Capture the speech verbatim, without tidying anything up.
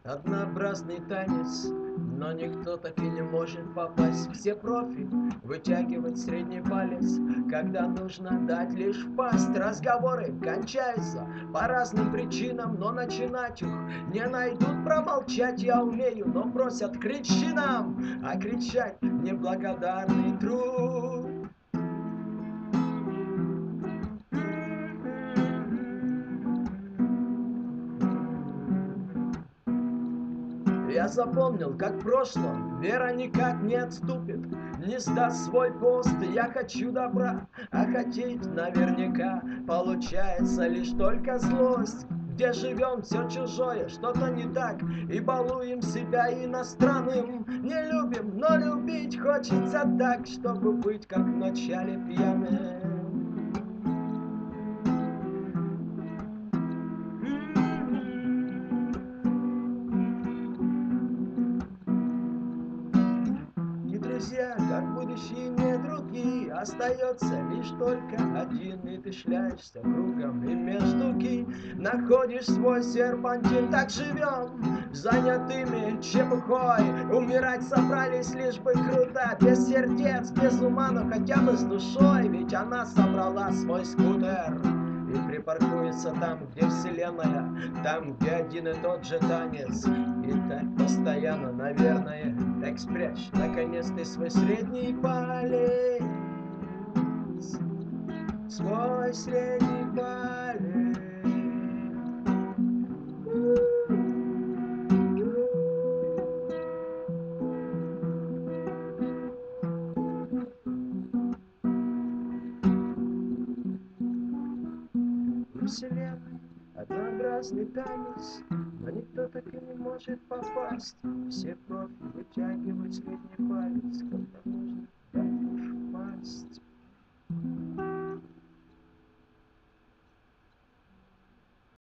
Однообразный танец, но никто так и не может попасть. Все профи вытягивать средний палец, когда нужно дать лишь в пасть. Разговоры кончаются по разным причинам, но начинать их не найдут. Промолчать я умею, но просят: кричи нам, а кричать неблагодарный труд. Я запомнил, как в прошлом вера никак не отступит, не сдаст свой пост. Я хочу добра, а хотеть наверняка получается лишь только злость. Где живем, все чужое, что-то не так, и балуем себя иностранным. Не любим, но любить хочется так, чтобы быть как в начале пьяным. Друзья, как будущие недруги, остается лишь только один, и ты шляешься кругом, и между ки находишь свой серпантин. Так живем, занятыми чепухой, умирать собрались лишь бы круто, без сердец, без ума, но хотя бы с душой, ведь она собрала свой скутер и припаркуется там, где вселенная, там, где один и тот же танец. И так постоянно, наверное. Так спрячь, наконец, ты свой средний палец, свой средний палец. Вселенной однообразный танец, но никто так и не может попасть. Все профи вытягивают средний палец, когда нужно